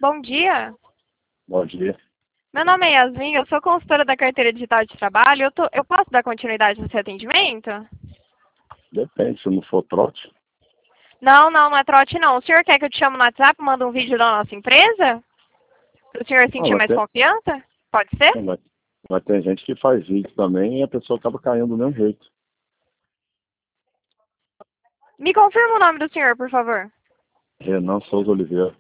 Bom dia. Bom dia. Meu nome é Yasmin, eu sou consultora da carteira digital de trabalho. Eu posso dar continuidade no seu atendimento? Depende, se não for trote. Não é trote não. O senhor quer que eu te chame no WhatsApp, manda um vídeo da nossa empresa? Para o senhor sentir mais confiança? Pode ser? Mas tem gente que faz vídeo também e a pessoa acaba caindo do mesmo jeito. Me confirma o nome do senhor, por favor. Renan Souza Oliveira.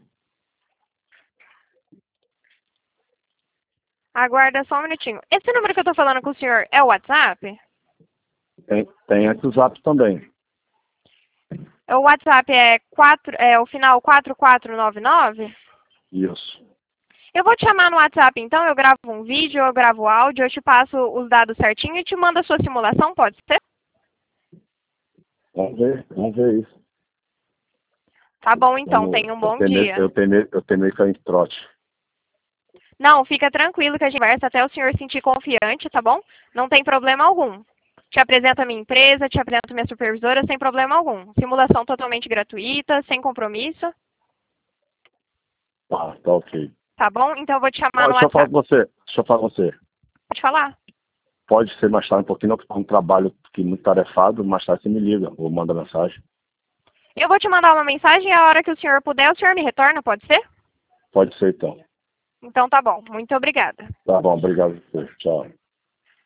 Aguarda só um minutinho. Esse número que eu estou falando com o senhor é o WhatsApp? Tem WhatsApp também. O WhatsApp é o final 4499? Isso. Eu vou te chamar no WhatsApp, então. Eu gravo um vídeo, eu gravo áudio, eu te passo os dados certinho e te mando a sua simulação, pode ser? Vamos ver isso. Tá bom, então. Tenha um bom dia. Eu tenho meio cair em trote. Não, fica tranquilo que a gente conversa até o senhor sentir confiante, tá bom? Não tem problema algum. Te apresento a minha empresa, te apresento minha supervisora sem problema algum. Simulação totalmente gratuita, sem compromisso. Tá ok. Tá bom? Então eu vou te chamar no Deixa eu falar WhatsApp. com você. Pode falar. Pode ser mais tarde um pouquinho, não, um trabalho que muito tarefado, mais tarde você me liga ou manda mensagem. Eu vou te mandar uma mensagem e a hora que o senhor puder, o senhor me retorna, pode ser? Pode ser então. Então tá bom. Muito obrigada. Tá bom, obrigado. Tchau.